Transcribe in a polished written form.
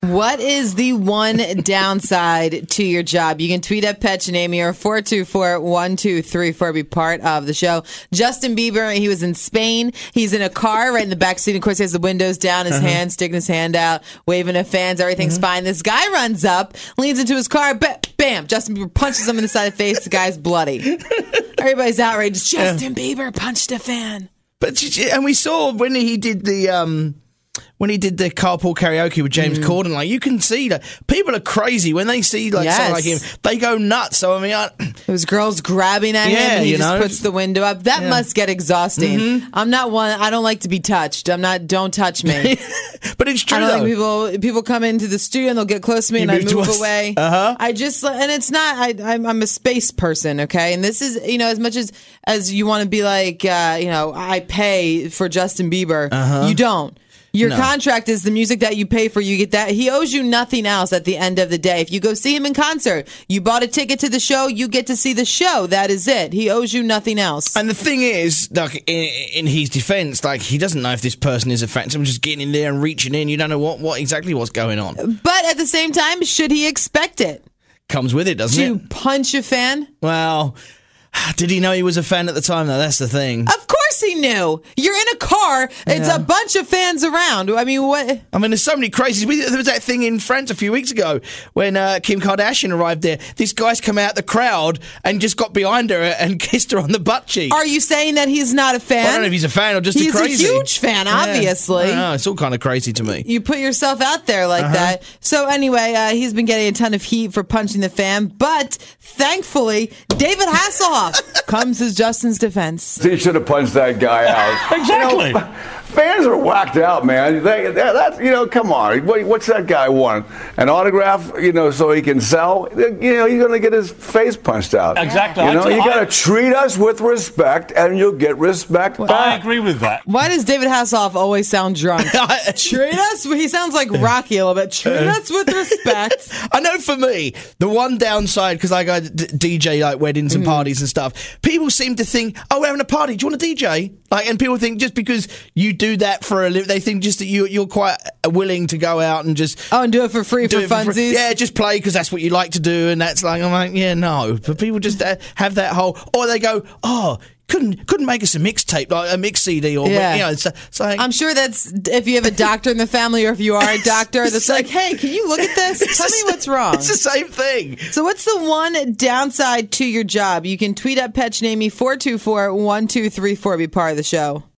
What is the one downside to your job? You can tweet at Petchinamy or 424-1234. Be part of the show. Justin Bieber, he was in Spain. He's in a car right in the back seat. Of course, he has the windows down, his hand, sticking his hand out, waving at fans. Everything's fine. This guy runs up, leans into his car, bam! Justin Bieber punches him in the side of the face. The guy's bloody. Everybody's outraged. Justin Bieber punched a fan. And we saw when he did the carpool karaoke with James Corden, like, you can see that people are crazy when they see someone like him. They go nuts. So I mean, it was girls grabbing at him. And he just puts the window up. That must get exhausting. I'm not one. I don't like to be touched. Don't touch me. But it's true. I don't like people come into the studio and they'll get close to me and I move away. I just, and it's not. I'm a space person. Okay, and this is, as much as you want to be like, I pay for Justin Bieber. You don't. Your contract is the music that you pay for. You get that. He owes you nothing else at the end of the day. If you go see him in concert, you bought a ticket to the show, you get to see the show. That is it. He owes you nothing else. And the thing is, like, in his defense, like, he doesn't know if this person is a fan. Someone's just getting in there and reaching in. You don't know what exactly what's going on. But at the same time, should he expect it? Comes with it, doesn't it? To punch a fan? Well, did he know he was a fan at the time, though? That's the thing. Of course he knew. You're in a car. It's a bunch of fans around. I mean, what? I mean, there's so many crazies. There was that thing in France a few weeks ago when Kim Kardashian arrived there. This guy's come out the crowd and just got behind her and kissed her on the butt cheek. Are you saying that he's not a fan? I don't know if he's a fan or just he's crazy. He's a huge fan, obviously. I don't know. It's all kind of crazy to me. You put yourself out there like that. So anyway, he's been getting a ton of heat for punching the fan, but thankfully, David Hasselhoff comes as Justin's defense. He should have punched that guy out. Exactly. Fans are whacked out, man. That's come on. What's that guy want? An autograph, so he can sell? He's going to get his face punched out. Exactly. You got to treat us with respect, and you'll get respect back. I agree with that. Why does David Hasselhoff always sound drunk? Treat us? He sounds like Rocky a little bit. Treat us with respect. I know for me, the one downside, because I go DJ like weddings and parties and stuff, people seem to think, oh, we're having a party. Do you want a DJ? And people think just because you do that for a living, they think just that you're quite willing to go out and just and do it for free for funsies. Yeah, just play because that's what you like to do, and that's like, I'm like, yeah, no. But people just have that whole, or they go, oh, couldn't make us a mixtape, like a mix CD, or it's like, I'm sure that's if you have a doctor in the family, or if you are a doctor, that's like, hey, can you look at this? Tell me what's wrong. It's the same thing. So what's the one downside to your job? You can tweet at Petchinamy 424-1234. Be part of the show.